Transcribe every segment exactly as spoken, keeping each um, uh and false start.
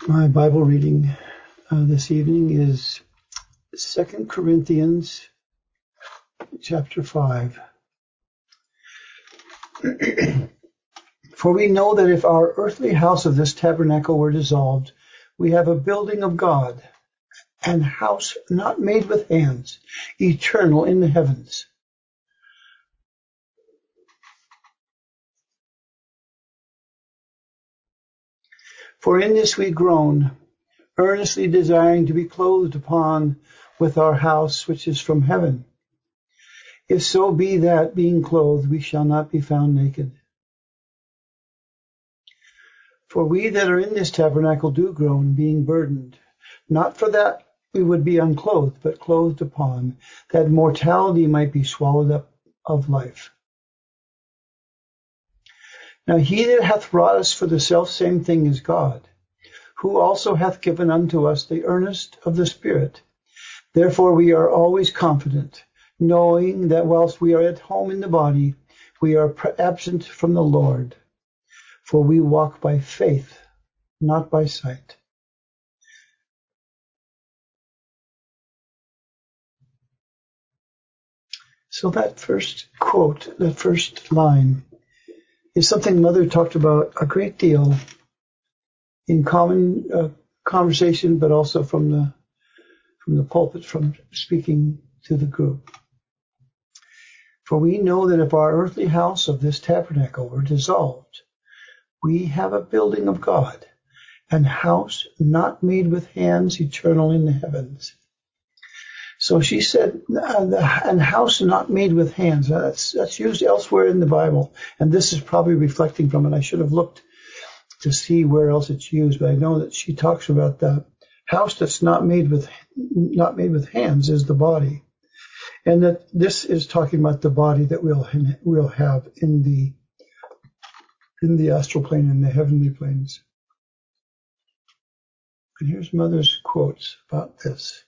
My Bible reading uh, this evening is Second Corinthians chapter five. For we know that if our earthly house of this tabernacle were dissolved, we have a building of God, an house not made with hands, eternal in the heavens. For in this we groan, earnestly desiring to be clothed upon with our house which is from heaven. If so be that, being clothed, we shall not be found naked. For we that are in this tabernacle do groan, being burdened, not for that we would be unclothed, but clothed upon, that mortality might be swallowed up of life. Now he that hath wrought us for the selfsame thing is God, who also hath given unto us the earnest of the Spirit. Therefore we are always confident, knowing that whilst we are at home in the body, we are absent from the Lord. For we walk by faith, not by sight. So that first quote, that first line, is something Mother talked about a great deal in common uh, conversation, but also from the from the pulpit, from speaking to the group. For we know that if our earthly house of this tabernacle were dissolved, we have a building of God, an house not made with hands, eternal in the heavens. So she said, an house not made with hands. That's, that's used elsewhere in the Bible, and this is probably reflecting from it. I should have looked to see where else it's used, but I know that she talks about the house that's not made with not made with hands is the body, and that this is talking about the body that we'll we'll have in the in the astral plane, in the heavenly planes. And here's Mother's quotes about this.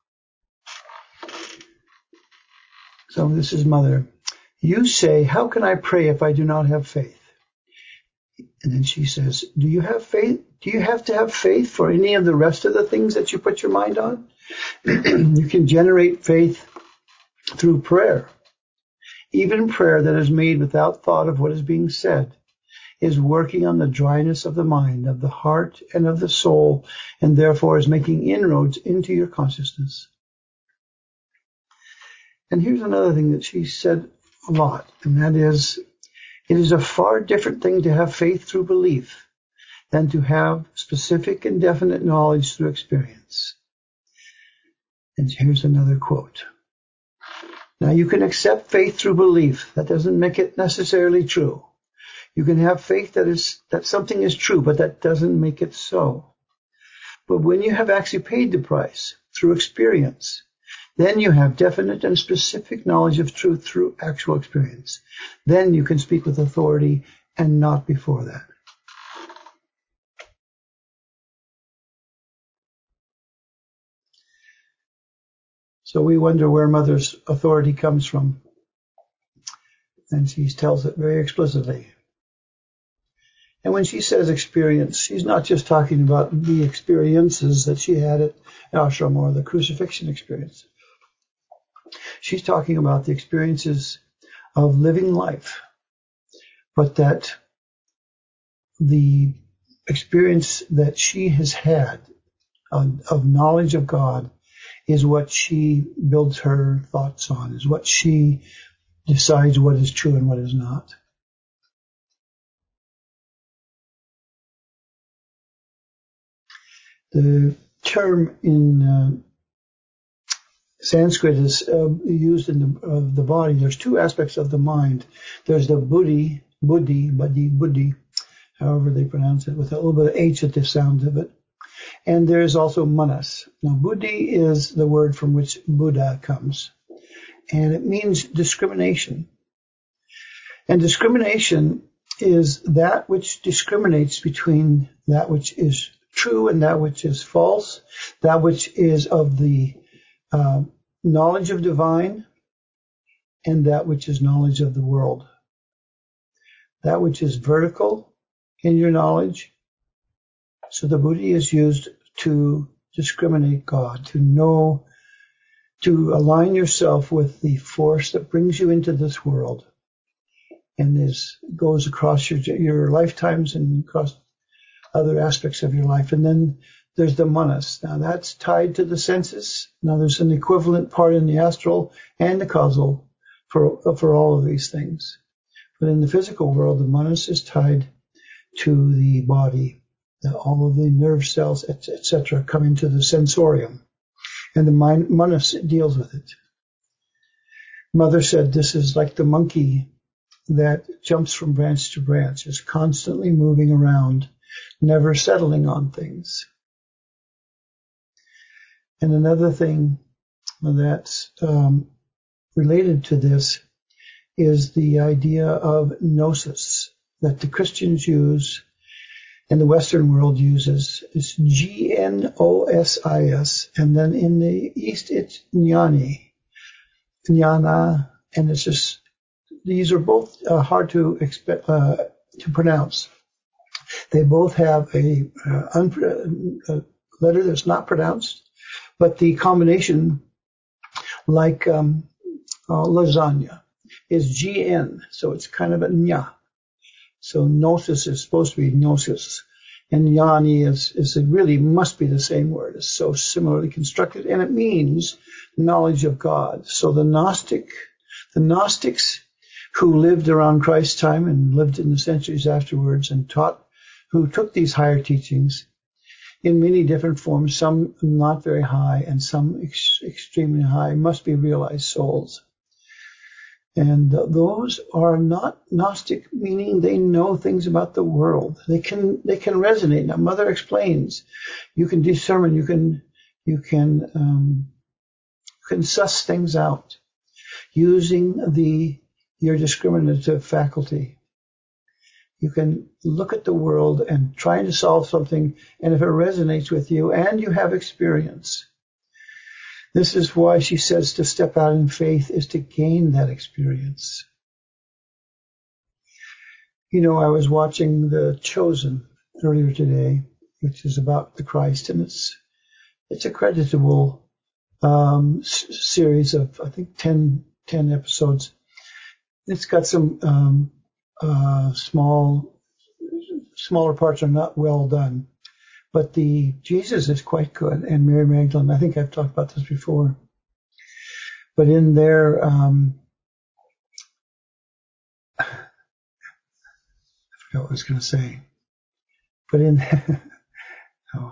So this is Mother. You say, how can I pray if I do not have faith? And then she says, do you have faith? Do you have to have faith for any of the rest of the things that you put your mind on? You can generate faith through prayer. Even prayer that is made without thought of what is being said is working on the dryness of the mind, of the heart, and of the soul, and therefore is making inroads into your consciousness. And here's another thing that she said a lot, and that is, it is a far different thing to have faith through belief than to have specific and definite knowledge through experience. And here's another quote. Now you can accept faith through belief. That doesn't make it necessarily true. You can have faith that is that something is true, but that doesn't make it so. But when you have actually paid the price through experience, then you have definite and specific knowledge of truth through actual experience. Then you can speak with authority and not before that. So we wonder where Mother's authority comes from. And she tells it very explicitly. And when she says experience, she's not just talking about the experiences that she had at ashram or the crucifixion experience. She's talking about the experiences of living life, but that the experience that she has had of, of knowledge of God is what she builds her thoughts on, is what she decides what is true and what is not. The term in uh, Sanskrit is uh, used in the, uh, the body. There's two aspects of the mind. There's the buddhi, buddhi, buddhi, buddhi, however they pronounce it, with a little bit of H at the sound of it. And there's also manas. Now, buddhi is the word from which Buddha comes, and it means discrimination. And discrimination is that which discriminates between that which is true and that which is false, that which is of the uh, knowledge of divine and that which is knowledge of the world. That which is vertical in your knowledge So the buddhi is used to discriminate God, to know, to align yourself with the force that brings you into this world. And this goes across your, your lifetimes and across other aspects of your life. And then there's the manas. Now that's tied to the senses. Now there's an equivalent part in the astral and the causal for, for all of these things. But in the physical world, the manas is tied to the body. The, all of the nerve cells, et cetera, come into the sensorium. And the mind, manas deals with it. Mother said this is like the monkey that jumps from branch to branch, is constantly moving around, never settling on things. And another thing that's um, related to this is the idea of gnosis that the Christians use and the Western world uses. It's G N O S I S, and then in the East it's jnani, jnana, and it's just, these are both uh, hard to expect, uh, to pronounce. They both have a, uh, un- a letter that's not pronounced, but the combination, like um, uh, lasagna, is G N, so it's kind of a nya. So gnosis is supposed to be gnosis, and jnani is, is it really must be the same word. It's so similarly constructed, and it means knowledge of God. So the Gnostic, the Gnostics who lived around Christ's time and lived in the centuries afterwards and taught, who took these higher teachings in many different forms, some not very high and some ex- extremely high, must be realized souls. And uh, those are not Gnostic, meaning they know things about the world. They can they can resonate. Now, Mother explains, you can discern, you can you can um, you can suss things out using the your discriminative faculty. You can look at the world and try to solve something, and if it resonates with you and you have experience, this is why she says to step out in faith is to gain that experience. You know, I was watching The Chosen earlier today, which is about the Christ, and it's it's a creditable um, s- series of, I think, ten, ten episodes. It's got some um, uh, small, smaller parts are not well done, but the Jesus is quite good, and Mary Magdalene. I think I've talked about this before, but in there, um, I forgot what I was going to say, but in oh,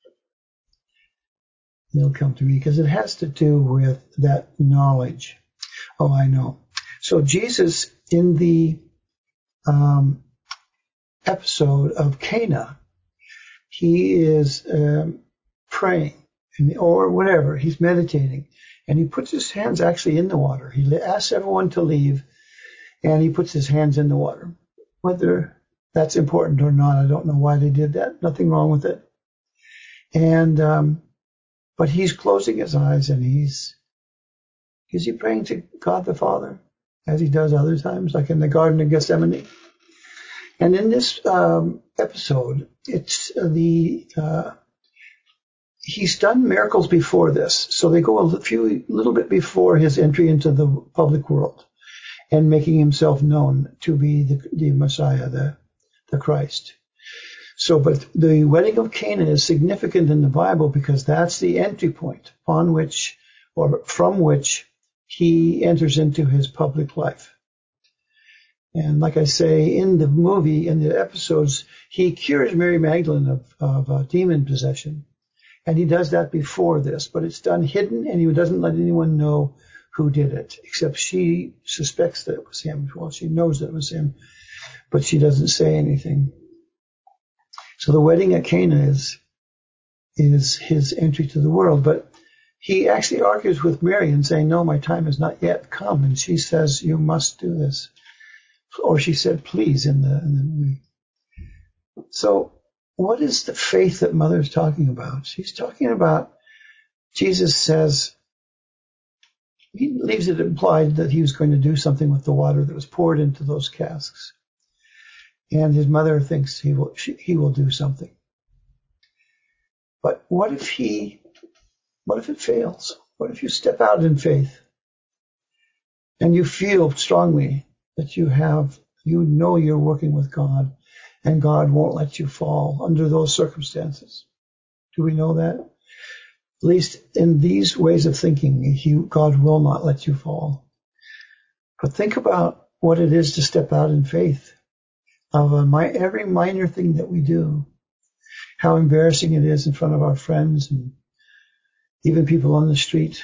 it'll come to me because it has to do with that knowledge. Oh, I know. So Jesus in the um, episode of Cana, he is um, praying or whatever. He's meditating, and he puts his hands actually in the water. He asks everyone to leave, and he puts his hands in the water. Whether that's important or not, I don't know why they did that. Nothing wrong with it. And um, but he's closing his eyes, and he's is he praying to God the Father, as he does other times, like in the Garden of Gethsemane. And in this um, episode, it's the uh, he's done miracles before this, so they go a few little bit before his entry into the public world and making himself known to be the, the Messiah, the the Christ. So, but the wedding of Cana is significant in the Bible because that's the entry point upon which, or from which, he enters into his public life. And like I say, in the movie, in the episodes, he cures Mary Magdalene of, of uh, demon possession. And he does that before this, but it's done hidden, and he doesn't let anyone know who did it, except she suspects that it was him. Well, she knows that it was him, but she doesn't say anything. So the wedding at Cana is, is his entry to the world, but he actually argues with Mary and saying, no, my time has not yet come. And she says, you must do this. Or she said, please, in the, in the movie. So what is the faith that Mother's talking about? She's talking about, Jesus says, he leaves it implied that he was going to do something with the water that was poured into those casks. And his mother thinks he will, she, he will do something. But what if he, what if it fails? What if you step out in faith and you feel strongly that you have, you know you're working with God and God won't let you fall under those circumstances? Do we know that? At least in these ways of thinking, he, God will not let you fall. But think about what it is to step out in faith of a, my, every minor thing that we do, how embarrassing it is in front of our friends and even people on the street.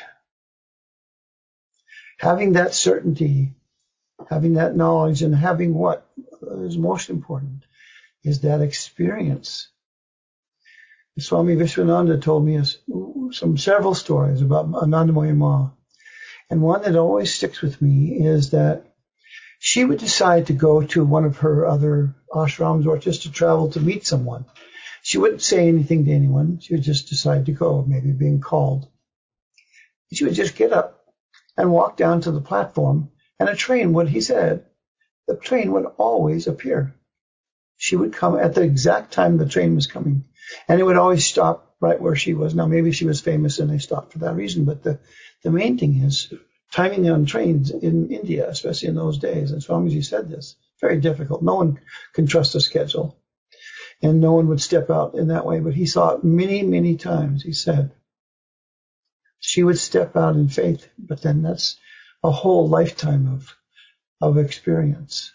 Having that certainty, having that knowledge, and having what is most important is that experience. Swami Vishwananda told me some several stories about Anandamayi Ma. And one that always sticks with me is that she would decide to go to one of her other ashrams or just to travel to meet someone. She wouldn't say anything to anyone. She would just decide to go, maybe being called. She would just get up and walk down to the platform, and a train, what he said, the train would always appear. She would come at the exact time the train was coming, and it would always stop right where she was. Now, maybe she was famous and they stopped for that reason, but the, the main thing is timing on trains in India, especially in those days, and Swamiji said this, very difficult. No one can trust a schedule, and no one would step out in that way, but he saw it many, many times. He said she would step out in faith, but then that's a whole lifetime of of experience.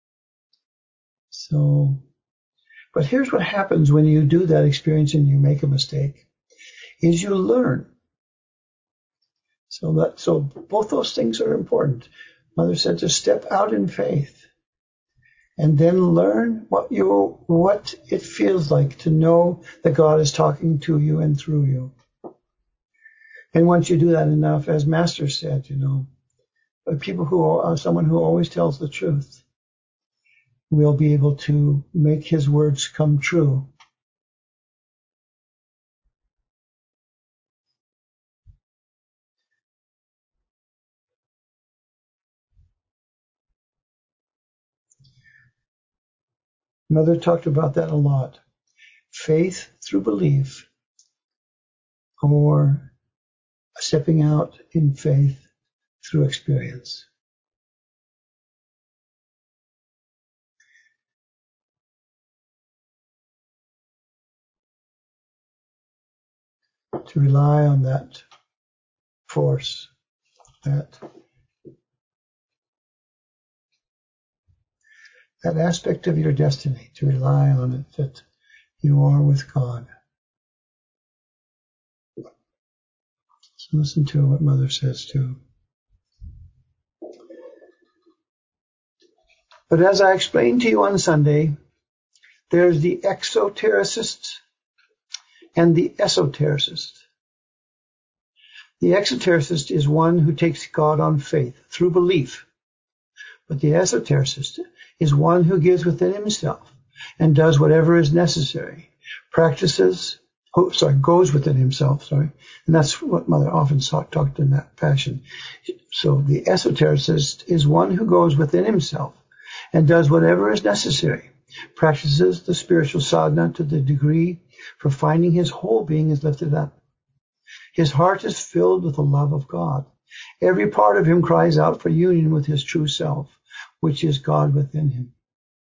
So, but here's what happens when you do that experience and you make a mistake, is you learn. So that, so both those things are important. Mother said to step out in faith and then learn what you, what it feels like to know that God is talking to you and through you. And once you do that enough, as Master said, you know, people who are someone who always tells the truth will be able to make his words come true. Mother talked about that a lot. Faith through belief, or stepping out in faith through experience. To rely on that force, that that aspect of your destiny, to rely on it, that you are with God. So listen to what Mother says too. But as I explained to you on Sunday, there's the exotericist and the esotericist. The exotericist is one who takes God on faith, through belief. But the esotericist is one who gives within himself and does whatever is necessary, practices, oh, sorry, goes within himself, sorry. And that's what Mother often talked in that fashion. So the esotericist is one who goes within himself and does whatever is necessary, practices the spiritual sadhana to the degree for finding his whole being is lifted up. His heart is filled with the love of God. Every part of him cries out for union with his true self, which is God within him.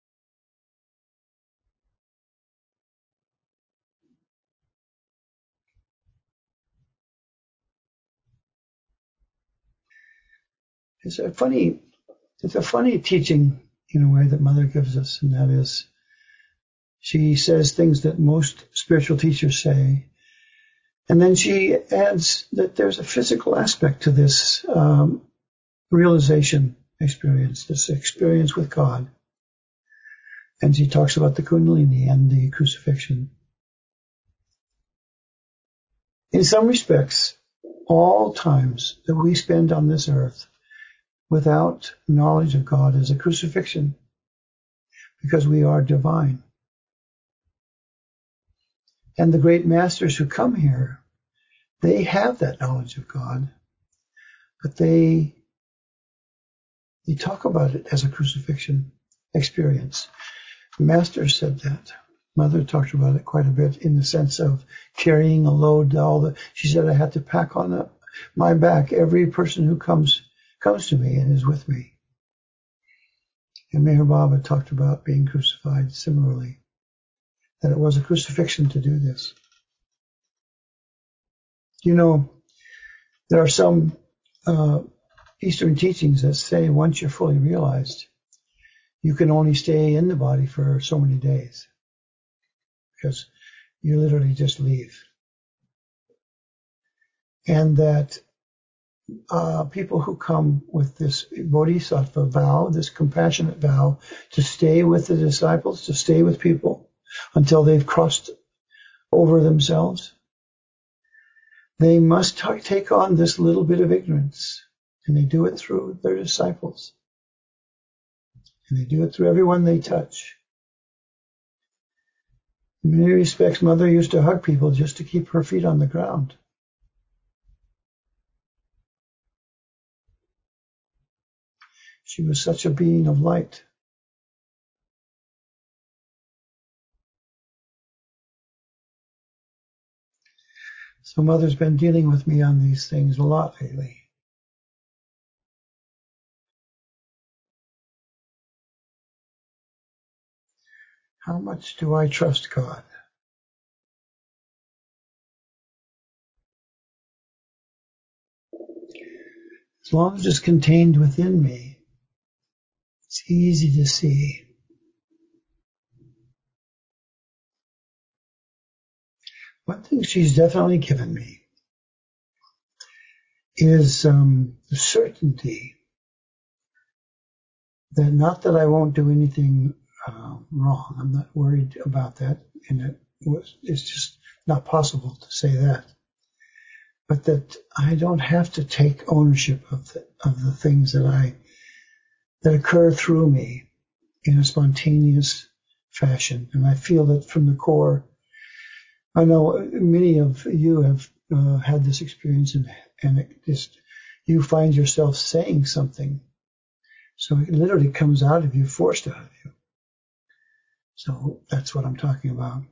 It's a funny, it's a funny teaching in a way that Mother gives us, and that is, she says things that most spiritual teachers say, and then she adds that there's a physical aspect to this um, realization experience, this experience with God. And she talks about the Kundalini and the crucifixion. In some respects, all times that we spend on this earth without knowledge of God is a crucifixion, because we are divine. And the great masters who come here, they have that knowledge of God, but they they talk about it as a crucifixion experience. The Master said that. Mother talked about it quite a bit in the sense of carrying a load. All the she said I had to pack on the, my back every person who comes comes to me and is with me. And Meher Baba talked about being crucified similarly, that it was a crucifixion to do this. You know, there are some uh, Eastern teachings that say once you're fully realized, you can only stay in the body for so many days because you literally just leave. And that uh, people who come with this bodhisattva vow, this compassionate vow to stay with the disciples, to stay with people until they've crossed over themselves, they must t- take on this little bit of ignorance. And they do it through their disciples. And they do it through everyone they touch. In many respects, Mother used to hug people just to keep her feet on the ground. She was such a being of light. So Mother's been dealing with me on these things a lot lately. How much do I trust God? As long as it's contained within me, it's easy to see. One thing she's definitely given me is um, the certainty that not that I won't do anything uh, wrong. I'm not worried about that, and it was, it's just not possible to say that. But that I don't have to take ownership of the, of the things that I that occur through me in a spontaneous fashion. And I feel that from the core. I know many of you have uh, had this experience, and, and it just you find yourself saying something. So it literally comes out of you, forced out of you. So that's what I'm talking about.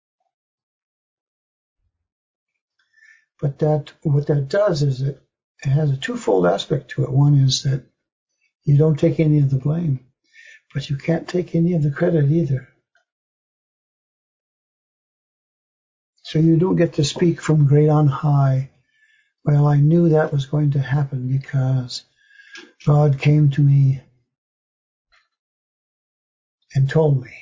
But that what that does is it, it has a twofold aspect to it. One is that you don't take any of the blame, but you can't take any of the credit either. So you don't get to speak from great on high. Well, I knew that was going to happen because God came to me and told me.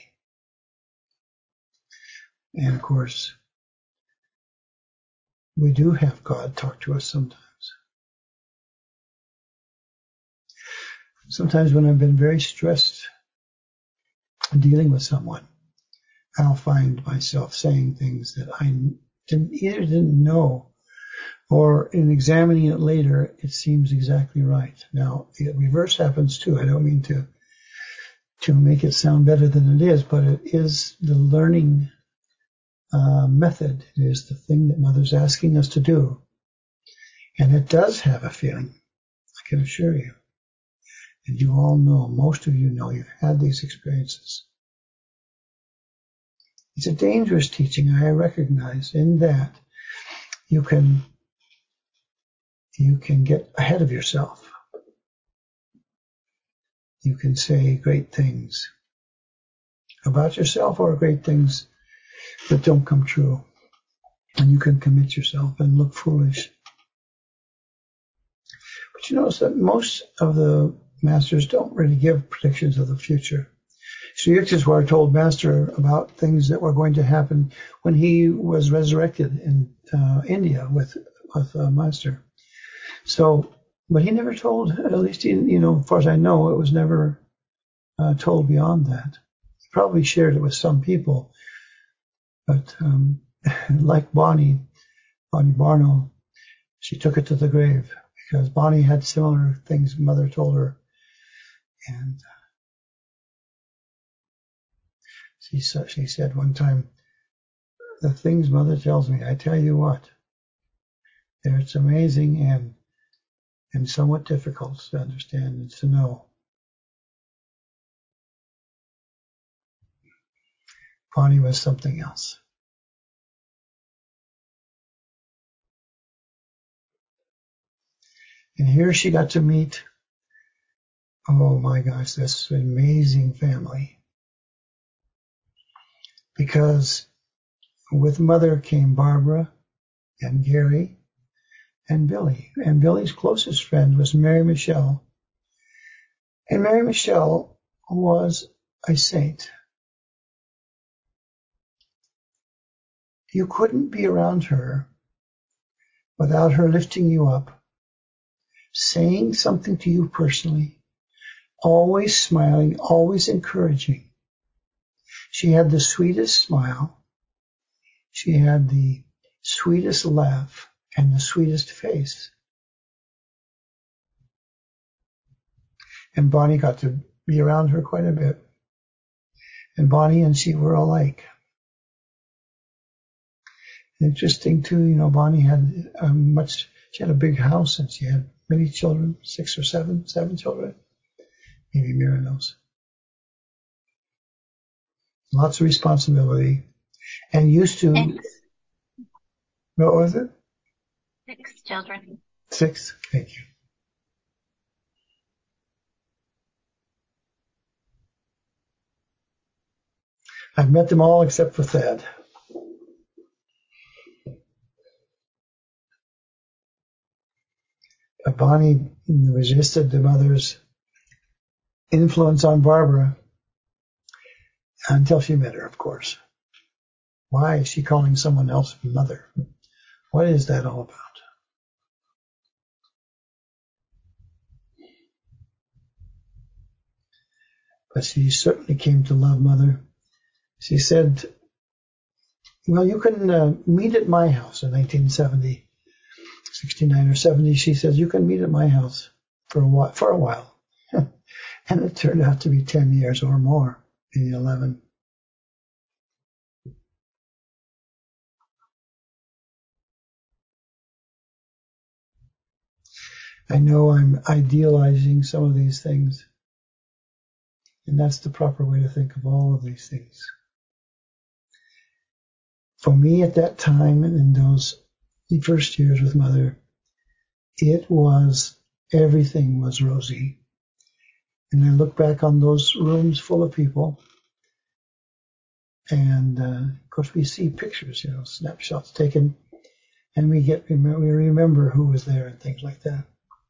And of course, we do have God talk to us sometimes. Sometimes when I've been very stressed dealing with someone, I'll find myself saying things that I didn't, either didn't know, or in examining it later, it seems exactly right. Now, the reverse happens too. I don't mean to to make it sound better than it is, but it is the learning uh, method. It is the thing that Mother's asking us to do. And it does have a feeling, I can assure you. And you all know, most of you know, you've had these experiences. It's a dangerous teaching, I recognize, in that you can you can get ahead of yourself. You can say great things about yourself or great things that don't come true. And you can commit yourself and look foolish. But you notice that most of the masters don't really give predictions of the future. Sri Yukteswar told Master about things that were going to happen when he was resurrected in uh, India with with uh, Master. So, but he never told, at least, he, you know, as far as I know, it was never uh, told beyond that. He probably shared it with some people, but um, like Bonnie, Bonnie Barno, she took it to the grave because Bonnie had similar things Mother told her. And she, she said one time, the things Mother tells me, I tell you what, it's amazing and and somewhat difficult to understand and to know. Bonnie was something else. And here she got to meet, oh my gosh, this amazing family. Because with Mother came Barbara and Gary and Billy. And Billy's closest friend was Mary Michelle. And Mary Michelle was a saint. You couldn't be around her without her lifting you up, saying something to you personally, always smiling, always encouraging. She had the sweetest smile. She had the sweetest laugh and the sweetest face. And Bonnie got to be around her quite a bit. And Bonnie and she were alike. Interesting too, you know, Bonnie had a much, she had a big house and she had many children, six or seven, seven children. Maybe Mira knows. Lots of responsibility. And used to, Six. What was it? Six children. Six? Thank you. I've met them all except for Thad. But Bonnie resisted the mother's influence on Barbara until she met her, of course. Why is she calling someone else mother? What is that all about? But she certainly came to love Mother. She said, well, you can uh, meet at my house in nineteen seventy, sixty-nine or seventy. She said, you can meet at my house for a while. For a while. And it turned out to be ten years or more, maybe eleven. I know I'm idealizing some of these things. And that's the proper way to think of all of these things. For me at that time, and in those first years with Mother, it was, everything was rosy. And I look back on those rooms full of people, and uh, of course we see pictures, you know, snapshots taken, and we get we remember who was there and things like that.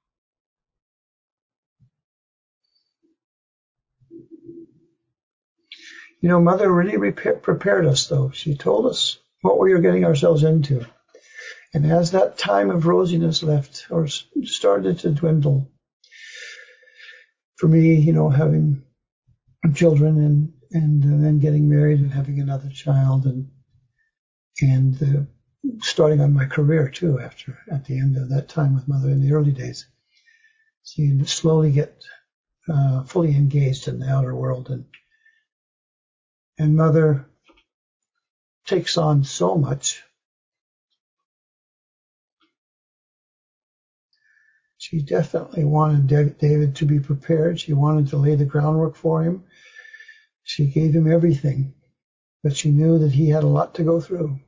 You know, Mother really repa- prepared us, though. She told us what we were getting ourselves into. And as that time of rosiness left or started to dwindle, for me, you know, having children and and, and then getting married and having another child and and uh, starting on my career too after at the end of that time with Mother in the early days, so you slowly get uh, fully engaged in the outer world, and and Mother takes on so much. She definitely wanted David to be prepared. She wanted to lay the groundwork for him. She gave him everything, but she knew that he had a lot to go through,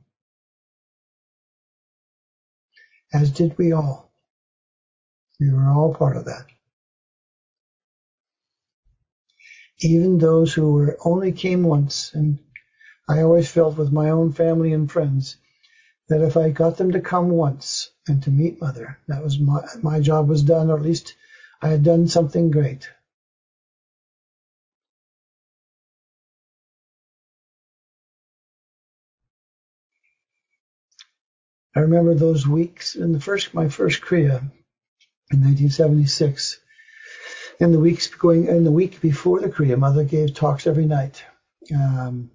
as did we all. We were all part of that. Even those who were only came once, and I always felt with my own family and friends that if I got them to come once and to meet Mother, that was my my job was done, or at least I had done something great. I remember those weeks in the first my first Kriya in nineteen seventy-six. In the weeks going in the week before the Kriya, Mother gave talks every night. Um,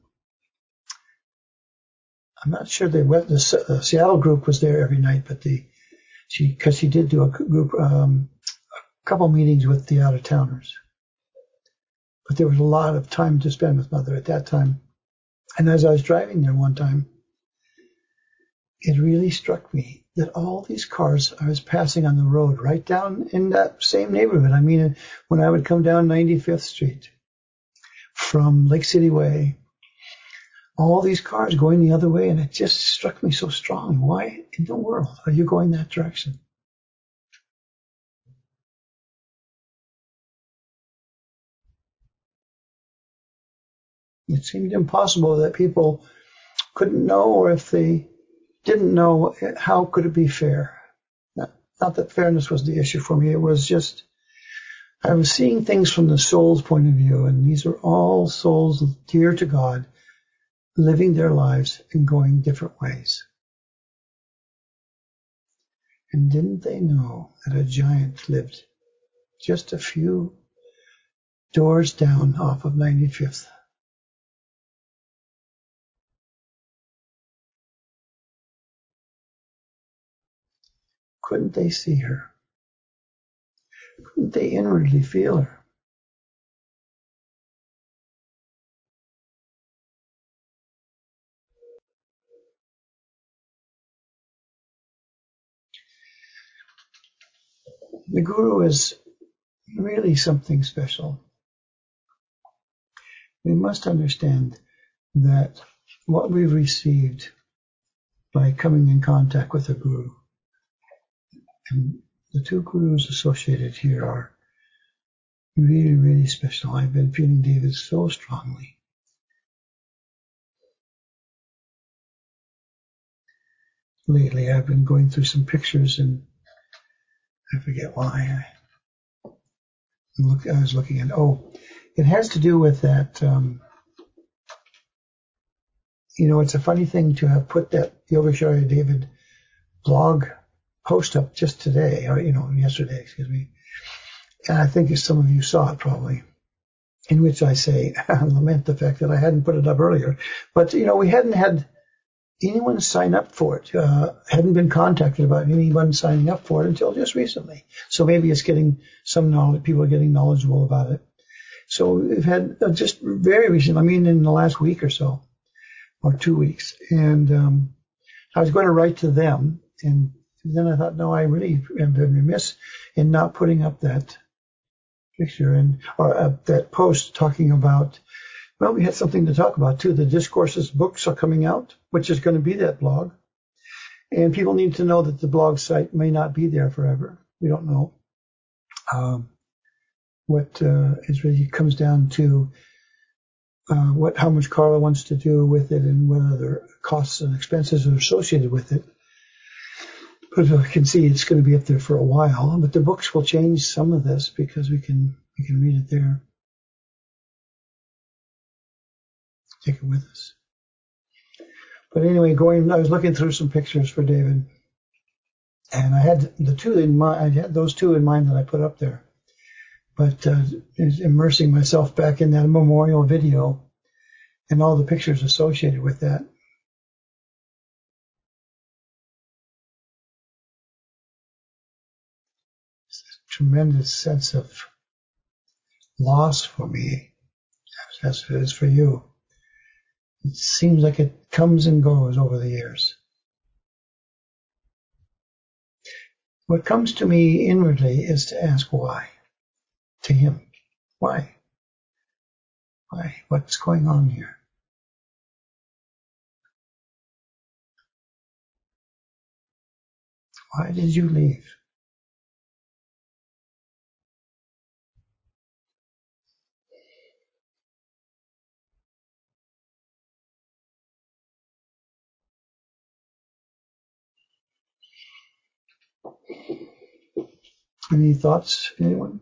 I'm not sure they went. The, the Seattle group was there every night, but the she because she did do a group um, a couple meetings with the out of towners. But there was a lot of time to spend with Mother at that time. And as I was driving there one time, it really struck me that all these cars I was passing on the road right down in that same neighborhood. I mean, when I would come down ninety-fifth Street from Lake City Way, all these cars going the other way, and it just struck me so strongly. Why in the world are you going that direction? It seemed impossible that people couldn't know, or if they didn't know, how could it be fair? Not, not that fairness was the issue for me. It was just, I was seeing things from the soul's point of view, and these are all souls dear to God, living their lives and going different ways. And didn't they know that a giant lived just a few doors down off of ninety-fifth? Couldn't they see her? Couldn't they inwardly feel her? The Guru is really something special. We must understand that what we've received by coming in contact with the Guru, and the two Gurus associated here are really, really special. I've been feeling David so strongly. Lately, I've been going through some pictures, and I forget why. I, look, I was looking at, oh, it has to do with that, um, you know, it's a funny thing to have put that Yogacharya David blog post up just today, or, you know, yesterday, excuse me. And I think some of you saw it probably, in which I say, I lament the fact that I hadn't put it up earlier. But, you know, we hadn't had anyone sign up for it, uh, hadn't been contacted about anyone signing up for it until just recently. So maybe it's getting some knowledge, people are getting knowledgeable about it. So we've had uh, just very recent, I mean, in the last week or so, or two weeks. And um, I was going to write to them, and then I thought, no, I really have been remiss in not putting up that picture and or uh, that post talking about, well, we had something to talk about too. The Discourses books are coming out, which is going to be that blog. And people need to know that the blog site may not be there forever. We don't know. Um, what uh, it really comes down to uh, what how much Carla wants to do with it and what other costs and expenses are associated with it. But I can see it's going to be up there for a while. But the books will change some of this because we can we can read it there. Take it with us. But anyway, going, I was looking through some pictures for David, and I had the two in mind. I had those two in mind that I put up there. But uh, immersing myself back in that memorial video and all the pictures associated with that. It's a tremendous sense of loss for me, as it is for you. It seems like it comes and goes over the years. What comes to me inwardly is to ask why, to him. Why? Why? What's going on here? Why did you leave? Any thoughts, anyone?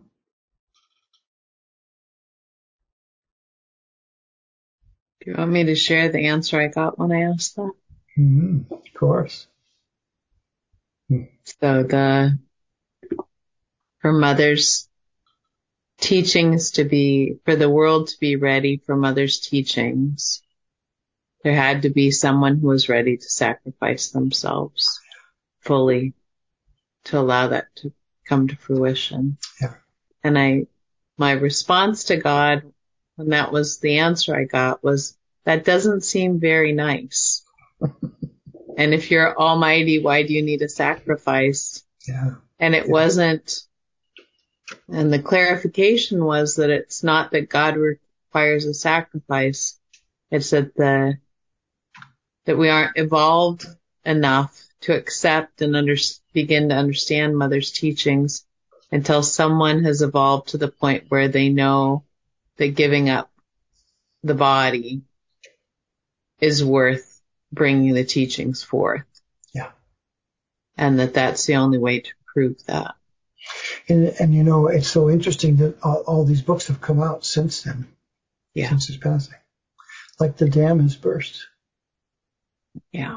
Do you want me to share the answer I got when I asked that? Mm-hmm. Of course. Hmm. So the, for mother's teachings to be, for the world to be ready for mother's teachings, there had to be someone who was ready to sacrifice themselves fully to allow that to come to fruition. Yeah. And I, my response to God, when that was the answer I got, was, that doesn't seem very nice. And if you're almighty, why do you need a sacrifice? Yeah. And it yeah. wasn't, and the clarification was that it's not that God requires a sacrifice. It's that the that we aren't evolved enough to accept and under, begin to understand Mother's teachings until someone has evolved to the point where they know that giving up the body is worth bringing the teachings forth. Yeah. And that that's the only way to prove that. And, and you know, it's so interesting that all, all these books have come out since then, Yeah. since his passing. Like the dam has burst. Yeah.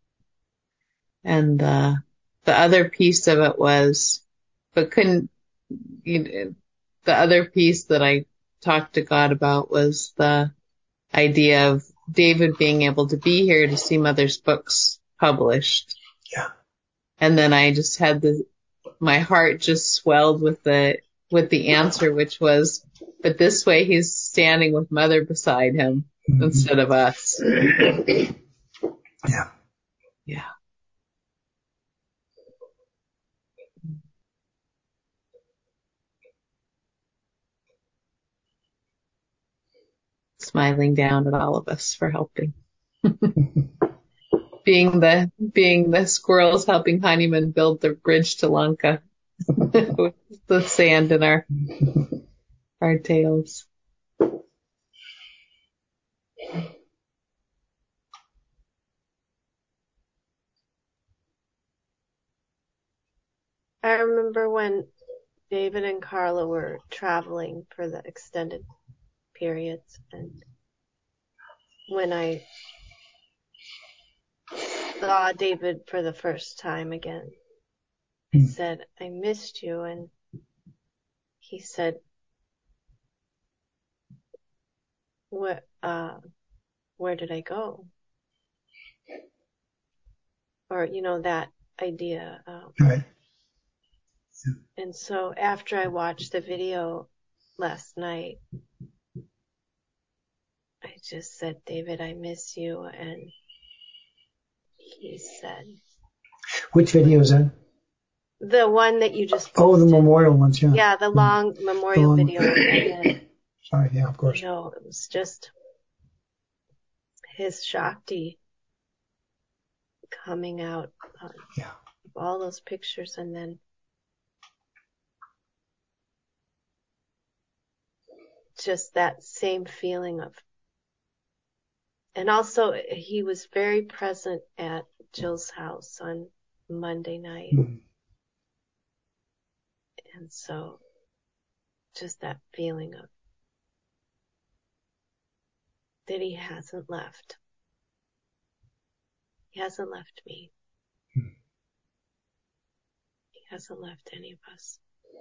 And uh, the other piece of it was, but couldn't, you know, the other piece that I talked to God about was the idea of David being able to be here to see Mother's books published. Yeah. And then I just had the, my heart just swelled with the, with the answer, which was, but this way he's standing with Mother beside him mm-hmm. instead of us. Yeah. Yeah. Smiling down at all of us for helping. being the, being the squirrels helping Honeyman build the bridge to Lanka with the sand in our, our tails. I remember when David and Carla were traveling for the extended periods, and when I saw David for the first time again, I said, I missed you, and he said, where, uh, where did I go? Or, you know, that idea. Um, right. And so after I watched the video last night, I just said, David, I miss you. And he said. Which video is that? The one that you just posted. Oh, the memorial ones, yeah. Yeah, the long yeah. memorial the long... video. And then, Sorry, yeah, of course. You know, it was just his Shakti coming out on yeah. all those pictures, and then just that same feeling of, and also he was very present at Jill's house on Monday night. Mm-hmm. And so just that feeling of that he hasn't left. He hasn't left me. Mm-hmm. He hasn't left any of us.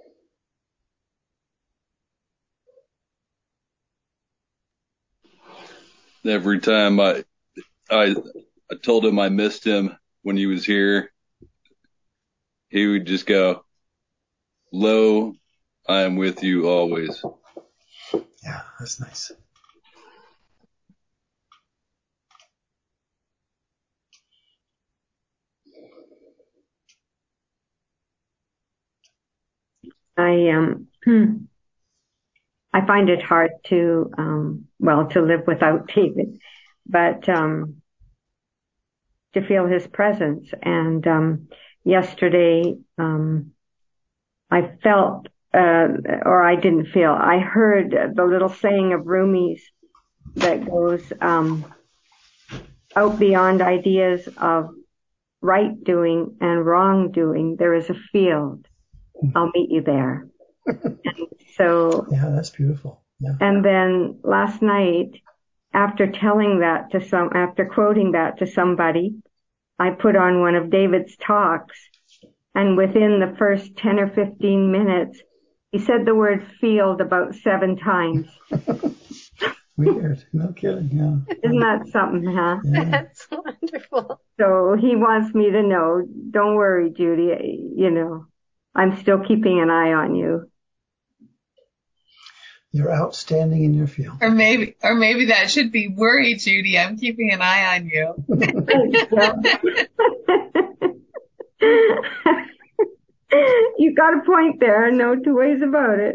Every time I, I, I told him I missed him when he was here, he would just go, "Lo, I am with you always." Yeah, that's nice. I um, I find it hard to um, well, to live without David, but um, to feel his presence. And um, yesterday, um, I felt, uh, or I didn't feel, I heard the little saying of Rumi's that goes um, out beyond ideas of right doing and wrong doing. There is a field. I'll meet you there. And so, yeah, that's beautiful. Yeah. And then last night, after telling that to some, after quoting that to somebody, I put on one of David's talks, and within the first ten or fifteen minutes, he said the word field about seven times. Weird. No kidding. Yeah. Isn't that something, huh? Yeah. That's wonderful. So he wants me to know, don't worry, Judy, you know, I'm still keeping an eye on you. You're outstanding in your field. Or maybe, or maybe that should be worry, Judy. I'm keeping an eye on you. You got a point there. No two ways about it.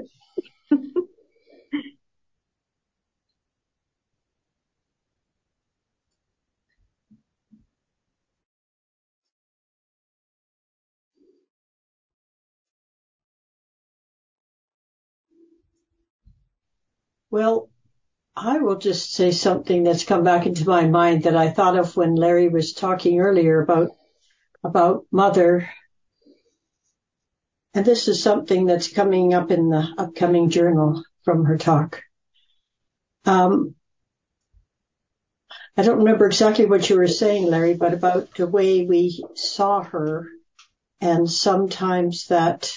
Well, I will just say something that's come back into my mind that I thought of when Larry was talking earlier about about Mother. And this is something that's coming up in the upcoming journal from her talk. Um, I don't remember exactly what you were saying, Larry, but about the way we saw her, and sometimes that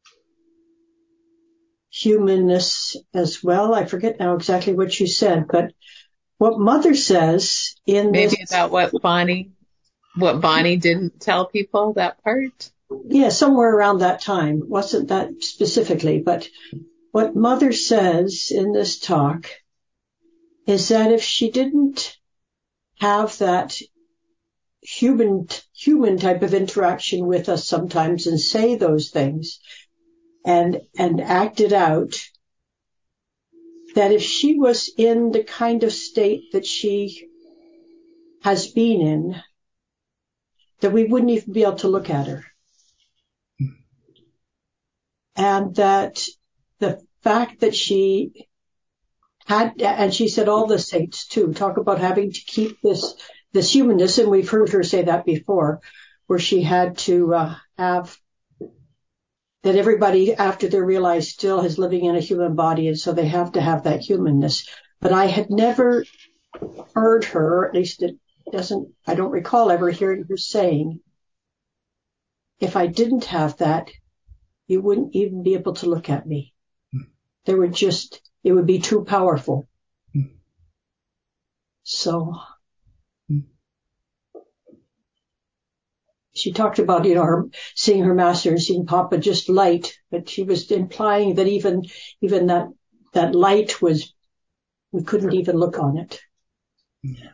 humanness as well. I forget now exactly what you said, but what Mother says in Maybe this, about what Bonnie, what Bonnie didn't tell people, that part? yeah, somewhere around that time. Wasn't that specifically, but what Mother says in this talk is that if she didn't have that human, human type of interaction with us sometimes and say those things and, and act it out, that if she was in the kind of state that she has been in, that we wouldn't even be able to look at her. And that the fact that she had, and she said all the saints too, talk about having to keep this, this humanness, and we've heard her say that before, where she had to uh, have, that everybody after they're realized still is living in a human body, and so they have to have that humanness. But I had never heard her, at least it doesn't, I don't recall ever hearing her saying, if I didn't have that, you wouldn't even be able to look at me. They were just, it would be too powerful. So she talked about, you know, her seeing her master and seeing Papa just light, but she was implying that even, even that, that light was, we couldn't even look on it. Yeah.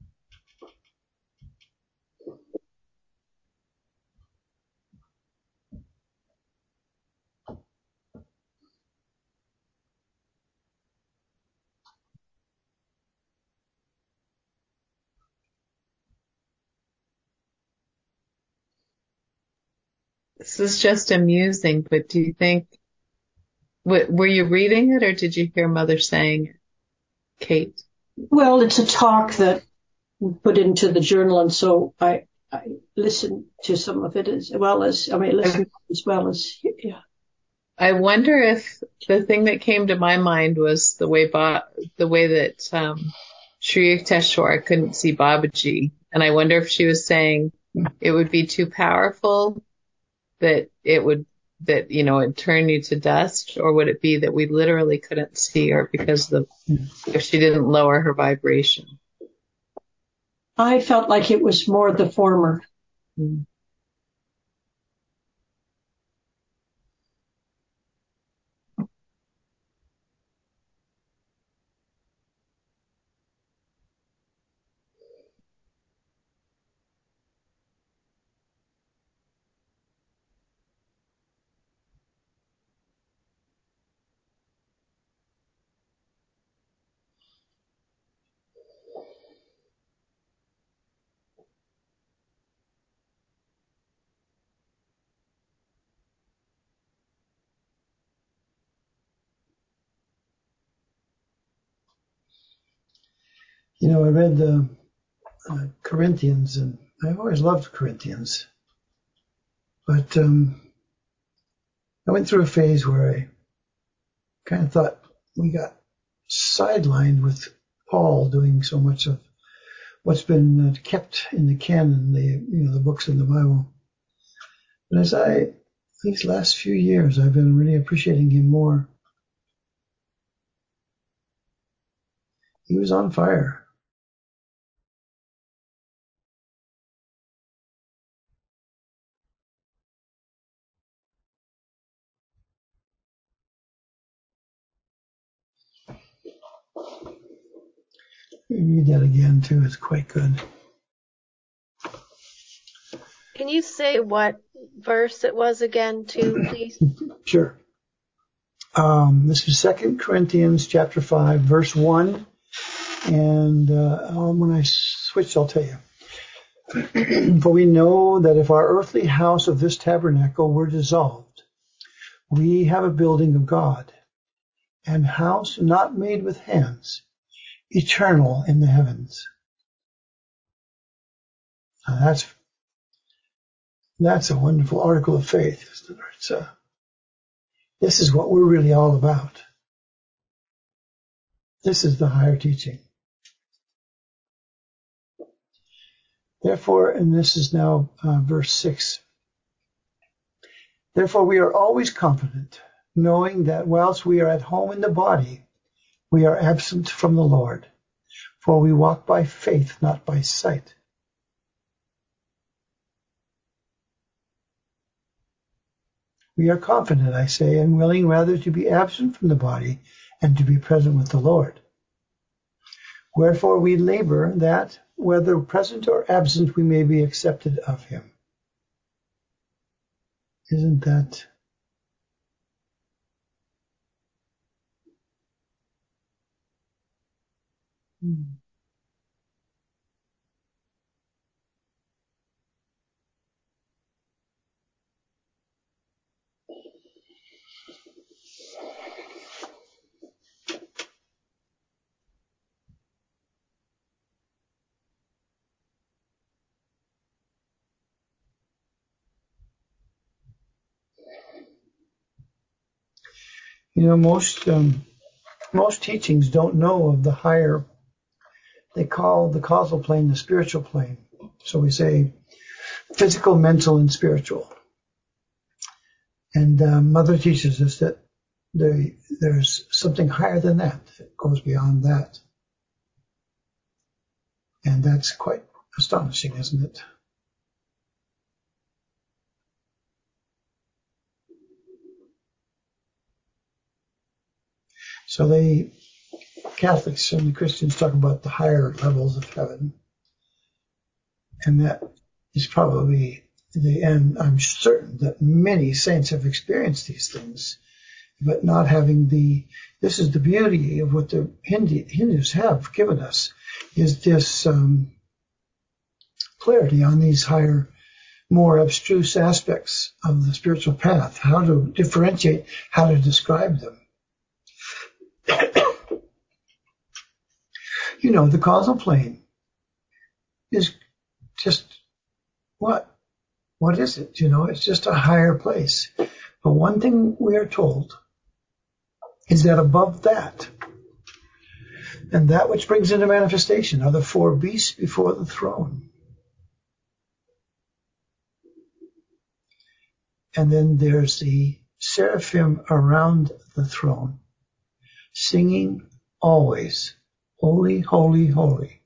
This is just amusing, but do you think, w- were you reading it or did you hear Mother saying it, Kate? Well, it's a talk that we put into the journal, and so I, I listened to some of it as well as, I mean, listened as well as, yeah. I wonder if the thing that came to my mind was the way Bob, the way that um, Sri Yukteswar couldn't see Babaji, and I wonder if she was saying it would be too powerful, that it would, that you know, it'd turn you to dust, or would it be that we literally couldn't see her because the if she didn't lower her vibration? I felt like it was more the former. Mm. You know, I read the uh, Corinthians, and I've always loved Corinthians. But um, I went through a phase where I kind of thought we got sidelined with Paul doing so much of what's been uh, kept in the canon, the you know the books in the Bible. But as I these last few years, I've been really appreciating him more. He was on fire. Read that again too. It's quite good. Can you say what verse it was again, too, please? Sure. Um, this is Second Corinthians chapter five, verse one, and uh, when I switch, I'll tell you. For we know that if our earthly house of this tabernacle were dissolved, we have a building of God, and house not made with hands, eternal in the heavens. Now that's that's a wonderful article of faith, isn't it? It's a, this is what we're really all about. This is the higher teaching. Therefore, and this is now uh, verse six, therefore we are always confident, knowing that whilst we are at home in the body, we are absent from the Lord. For we walk by faith, not by sight. We are confident, I say, and willing rather to be absent from the body and to be present with the Lord. Wherefore we labor that, whether present or absent, we may be accepted of him. Isn't that... Hmm. You know, most um, most teachings don't know of the higher. They call the causal plane the spiritual plane. So we say physical, mental, and spiritual. And uh, Mother teaches us that there, there's something higher than that. It goes beyond that. And that's quite astonishing, isn't it? So they, Catholics and the Christians talk about the higher levels of heaven. And that is probably the end. I'm certain that many saints have experienced these things, but not having the, this is the beauty of what the Hindu, Hindus have given us, is this um, clarity on these higher, more abstruse aspects of the spiritual path, how to differentiate, how to describe them. You know, the causal plane is just what? What is it? You know, it's just a higher place. But one thing we are told is that above that, and that which brings into manifestation, are the four beasts before the throne. And then there's the seraphim around the throne, singing always, holy, holy, holy.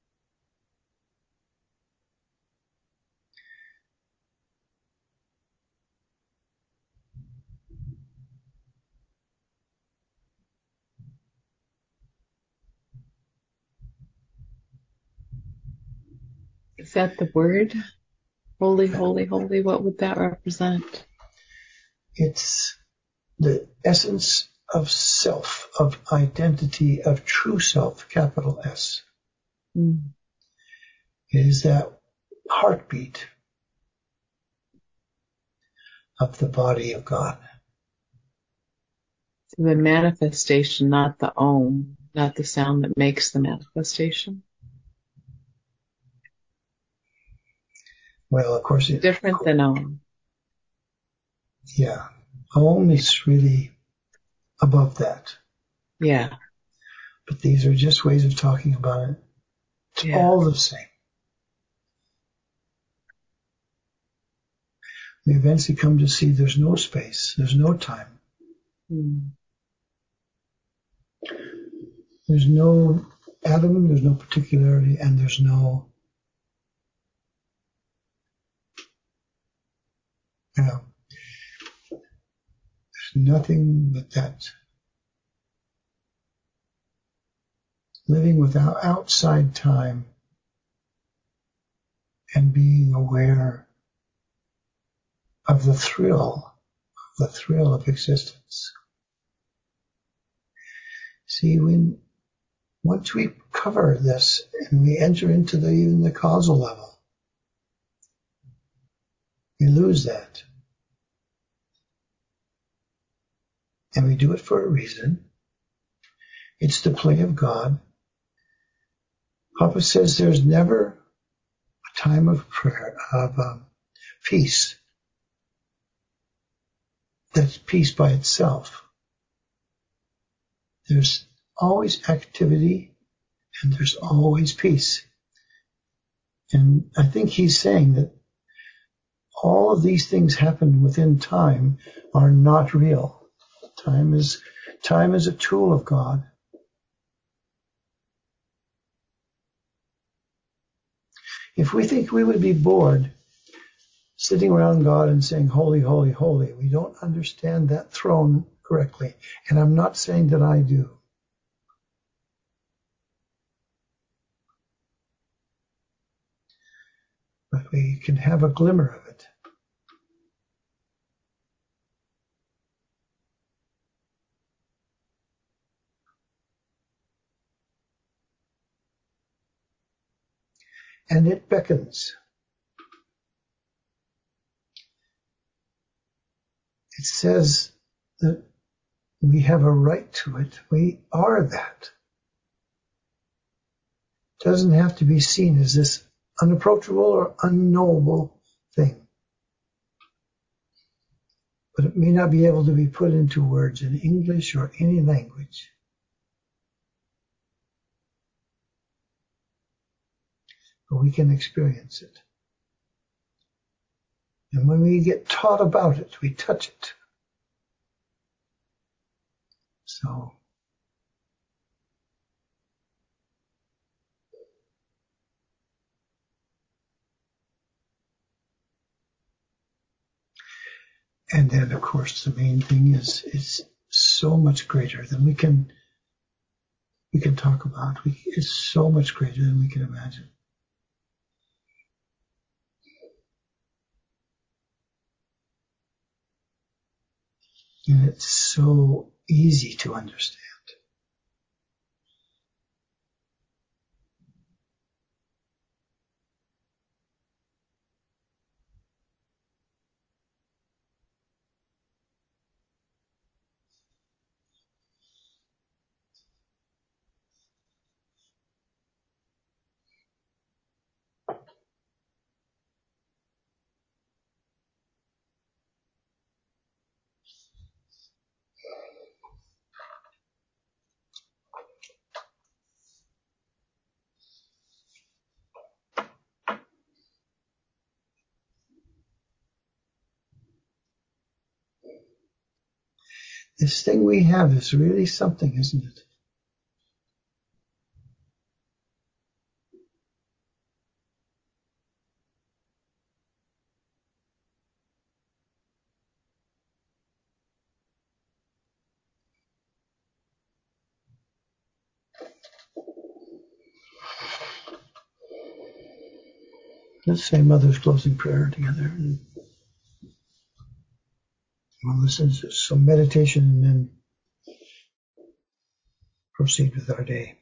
Is that the word? Holy, holy, holy. What would that represent? It's the essence of self, of identity, of true self, capital S. Mm. It is that heartbeat of the body of God. So the manifestation, not the om, not the sound that makes the manifestation. Well, of course, it, different than om. Yeah, om is really above that. Yeah. But these are just ways of talking about it. It's yeah. all the same. We eventually come to see there's no space, there's no time. Mm. There's no atom, there's no particularity, and there's no, you know, there's nothing but that. Living without outside time and being aware of the thrill, the thrill of existence. See, when once we cover this and we enter into the even the causal level, we lose that. And we do it for a reason. It's the play of God. Papa says there's never a time of prayer, of um, peace. That's peace by itself. There's always activity and there's always peace. And I think he's saying that all of these things happen within time are not real. Time is, time is a tool of God. If we think we would be bored sitting around God and saying, holy, holy, holy, we don't understand that throne correctly. And I'm not saying that I do. But we can have a glimmer of it. And it beckons. It says that we have a right to it. We are that. It doesn't have to be seen as this unapproachable or unknowable thing. But it may not be able to be put into words in English or any language. But we can experience it. And when we get taught about it, we touch it. So, and then of course the main thing is is so much greater than we can we can talk about. We, it's so much greater than we can imagine. And it's so easy to understand. This thing we have is really something, isn't it? Let's say Mother's closing prayer together. And we'll listen to some meditation and then proceed with our day.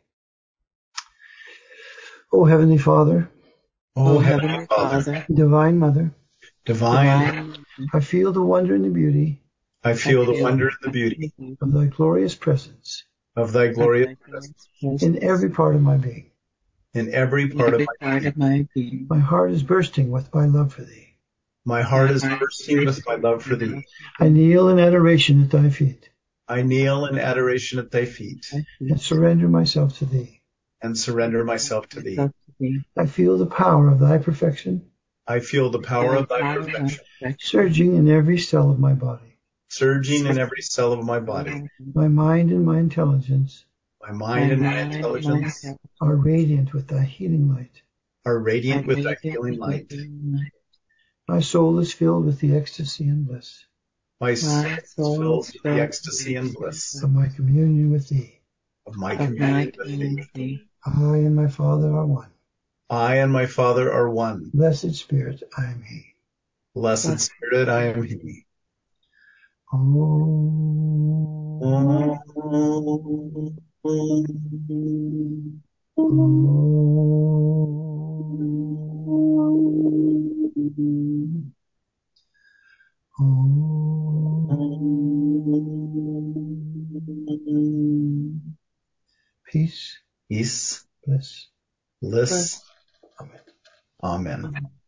Oh, Heavenly Father. Oh, Heavenly Father. Divine Mother. Divine. I feel the wonder and the beauty. I feel the wonder and the beauty of thy glorious presence. Of thy glorious presence. In every part of my being. In every part, of, my part of my being. My heart is bursting with my love for thee. My heart is bursting with my love for thee. I kneel in adoration at thy feet. I kneel in adoration at thy feet. And surrender myself to thee. And surrender myself to thee. I feel the power of thy perfection. I feel the power of thy perfection. Surging in every cell of my body. Surging in every cell of my body. My mind and my intelligence. My mind and my intelligence. Are radiant with thy healing light. Are radiant with thy healing light. My soul is filled with the ecstasy and bliss. My soul is filled with the ecstasy and bliss. Of my communion with thee. Of my communion with thee. I and my Father are one. I and my Father are one. Blessed Spirit, I am he. Blessed Spirit, I am he. Oh. Oh. Oh. Oh. peace, bliss, bliss. Amen. Amen.